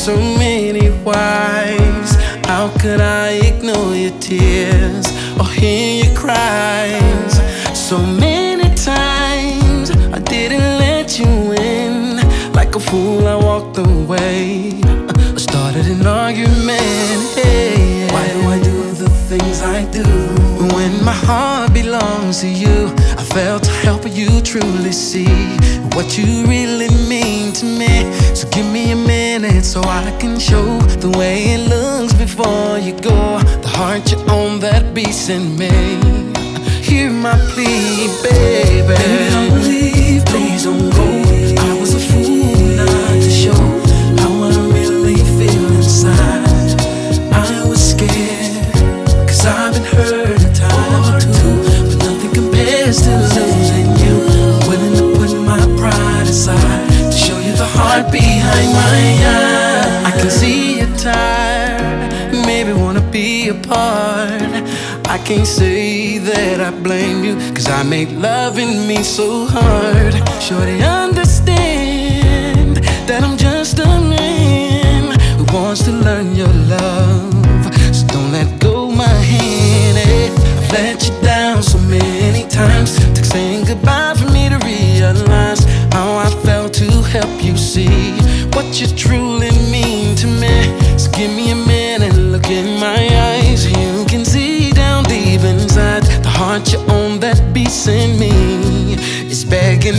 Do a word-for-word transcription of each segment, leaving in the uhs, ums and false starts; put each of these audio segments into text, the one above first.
so many whys. How could I ignore your tears or hear your cries? So many times I didn't let you in. Like a fool I walked away. I started an argument. Hey, why do I do the things I do? When my heart belongs to you, I failed to help you truly see what you really mean to me. So give me a minute so I can show the way it looks before you go. The heart you own that beats in me. Hear my plea, baby. Baby, don't leave, please don't go. I was a fool not to show how I really feel inside. I was scared, cause I've been hurt a time or two, but nothing compares to losing you. I'm willing to put my pride aside to show you the heart behind my eye. I can see you're tired, maybe wanna be apart. I can't say that I blame you, cause I made loving me so hard. Shorty, understand that I'm just a man who wants to learn your love. So don't let go my hand, eh? I've let you down so many times. Took saying goodbye for me to realize how I felt to help you see what you truly mean to me. So give me a minute, look in my eyes. You can see down deep inside the heart you own that beats in me is begging,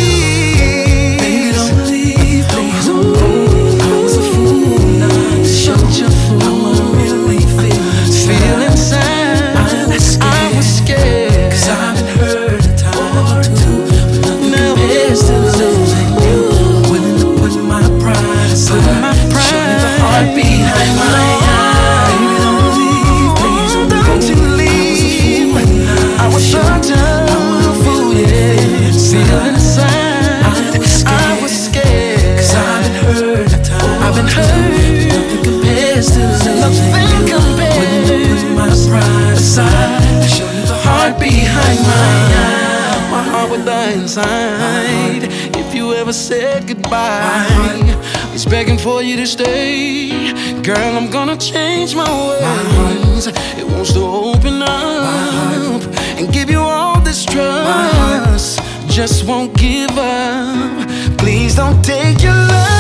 please. Baby, don't leave, please don't go. I was a fool not to show you how I really feel inside. Feel inside. I was scared, I was scared, cause I've been hurt a time or two, but nothing compares to losing you. I'm willing to put my pride aside, put my pride, show you the heart behind my eye. Baby, don't leave, please don't, don't you leave. I was such a fool, yeah. Feel inside. I was scared, cause I've been hurt a time. I've been hurt. Nothing compares to losing you. Willing to put my pride aside to show you the heart behind my eye. My heart would die inside if you ever said goodbye. It's begging for you to stay. Girl, I'm gonna change my ways. It wants to open up and give you all this trust. Just won't give up. Please don't take your love.